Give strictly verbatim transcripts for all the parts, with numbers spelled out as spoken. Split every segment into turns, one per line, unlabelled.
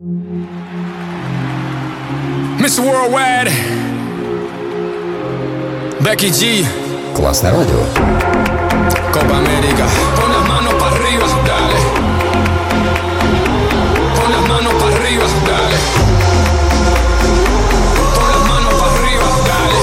мистер Worldwide, Becky G.
Классное радио.
Copa América. Con las manos para arriba, dale. Con las manos para arriba, dale. Con las manos para arriba, dale.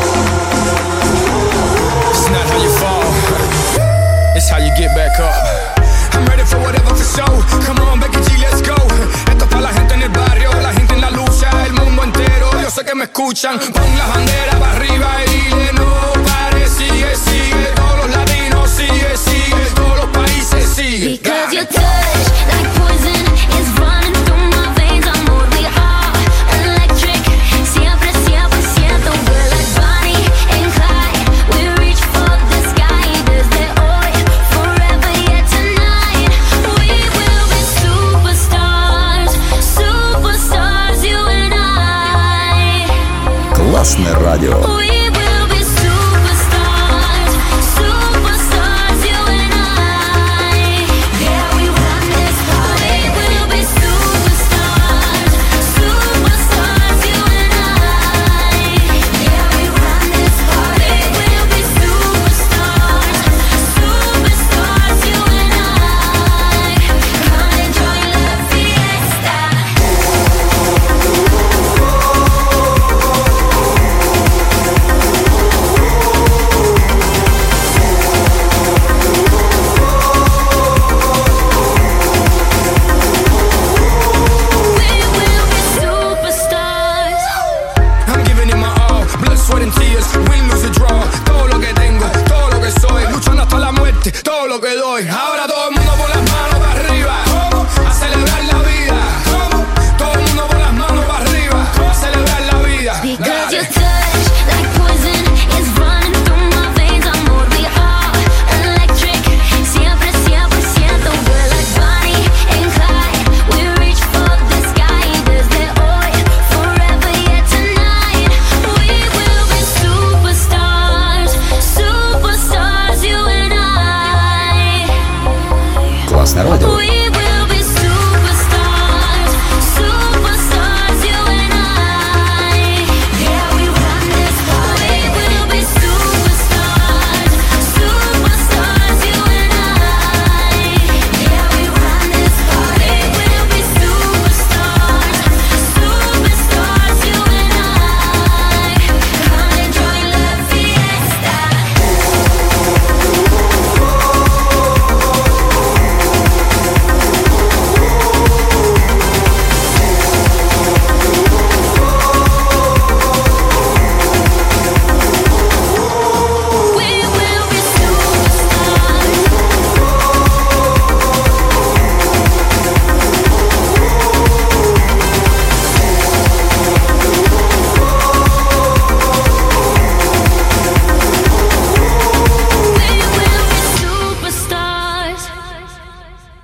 It's not how you fall, it's how you get back up. I'm ready for whatever for show. Come on, Becky G, let's go. Esto es para la gente en el barrio, la gente en la lucha, el mundo entero. Yo sé que me escuchan. Pon la bandera para arriba y dile no pare, sigue, sigue. Todos los latinos, sigue, sigue. Todos los países, sigue.
Because your touch, like poison, is running through my veins. Amor, we are electric. Siempre, siempre siento we're like Bonnie and Clyde. We reach for the sky. Desde hoy, forever, yeah, tonight. We will be superstars, superstars, you and I.
Классное радио.